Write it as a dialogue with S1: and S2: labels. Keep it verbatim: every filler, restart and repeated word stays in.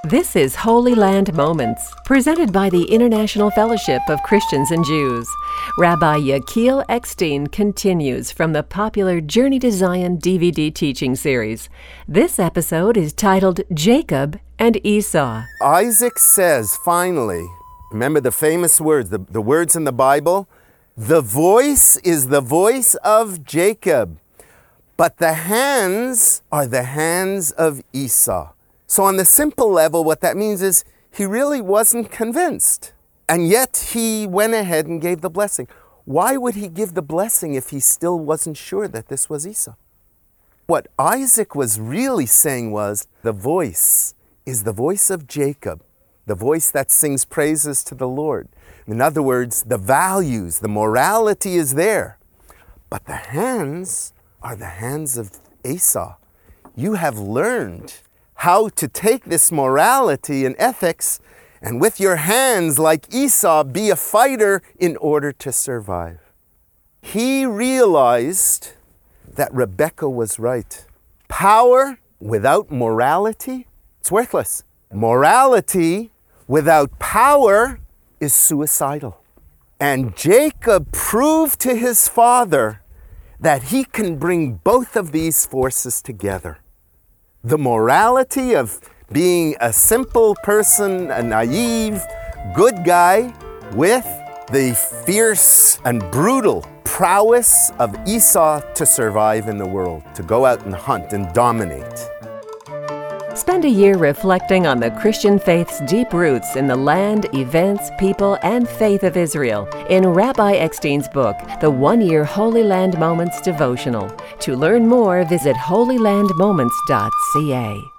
S1: This is Holy Land Moments, presented by the International Fellowship of Christians and Jews. Rabbi Yechiel Eckstein continues from the popular Journey to Zion D V D teaching series. This episode is titled Jacob and Esau.
S2: Isaac says, finally, remember the famous words, the, the words in the Bible? The voice is the voice of Jacob, but the hands are the hands of Esau. So on the simple level, what that means is he really wasn't convinced. And yet he went ahead and gave the blessing. Why would he give the blessing if he still wasn't sure that this was Esau? What Isaac was really saying was, the voice is the voice of Jacob, the voice that sings praises to the Lord. In other words, the values, the morality is there. But the hands are the hands of Esau. You have learned how to take this morality and ethics and with your hands, like Esau, be a fighter in order to survive. He realized that Rebekah was right. Power without morality, it's worthless. Morality without power is suicidal. And Jacob proved to his father that he can bring both of these forces together. The morality of being a simple person, a naive, good guy, with the fierce and brutal prowess of Esau to survive in the world, to go out and hunt and dominate.
S1: Spend a year reflecting on the Christian faith's deep roots in the land, events, people, and faith of Israel in Rabbi Eckstein's book, The One-Year Holy Land Moments Devotional. To learn more, visit holy land moments dot c a.